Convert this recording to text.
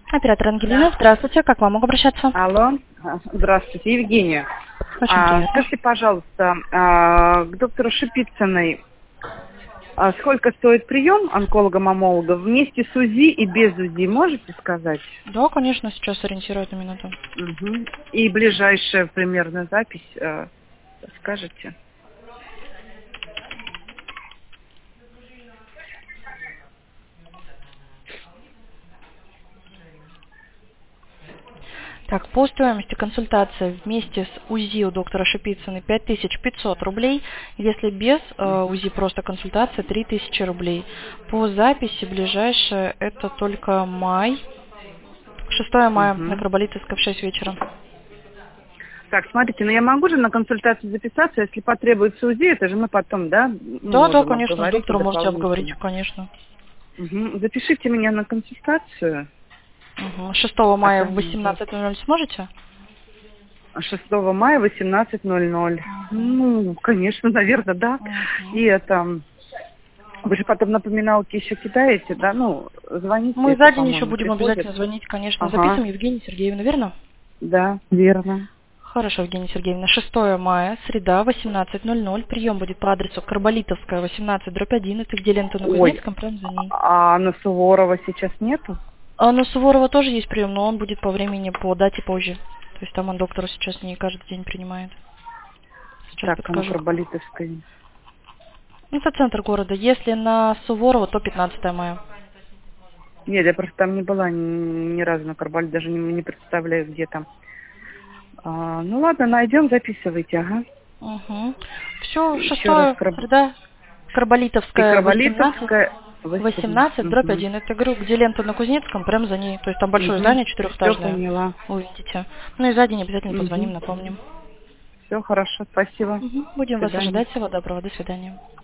Оператор Ангелина, здравствуйте, как к вам могу обращаться? Алло, здравствуйте, Евгения. Очень приятно. Скажите, пожалуйста, к доктору Шипицыной сколько стоит прием онколога-мамолога вместе с УЗИ и без УЗИ, можете сказать? Да, конечно, сейчас ориентируют на минуту. Угу. И ближайшая примерно запись скажете? Так, по стоимости консультации вместе с УЗИ у доктора Шипицыной 5500 рублей. Если без УЗИ просто консультация 3000 рублей. По записи ближайшая это только май. 6 мая на Карболитовской в 6 вечера. Так, смотрите, я могу же на консультацию записаться, если потребуется УЗИ, это же мы потом, да? Да, конечно, с доктором можете обговорить, конечно. Запишите меня на консультацию. 6 мая в 18:00 сможете? 6 мая в 18:00. Ну, конечно, наверное, да. И это... Вы же потом напоминалки еще кидаете, да? Ну, звоните. Мы за день еще будем обязательно звонить, конечно. Ага. Записываем Евгения Сергеевна, верно? Да, верно. Хорошо, Евгения Сергеевна. 6 мая, среда, 18:00. Прием будет по адресу Карболитовская, 18/1. Это где лента на Кузнецком, прям за ней. А на Суворова сейчас нету? А на Суворова тоже есть прием, но он будет по времени, по дате позже. То есть там он доктора сейчас не каждый день принимает. Сейчас Так, а на Карболитовской? Это центр города. Если на Суворова, то 15 мая. Нет, я просто там не была ни разу на Карболитовской, даже не представляю, где там. Ну ладно, найдем, записывайте, ага. Все, 6 среда, Карболитовская, 18/1. Это, говорю, где лента на Кузнецком, прям за ней. То есть там большое здание, 4-этажное. Увидите. Ну и за день обязательно позвоним, напомним. Все хорошо, спасибо. Будем вас ожидать. Всего доброго, до свидания.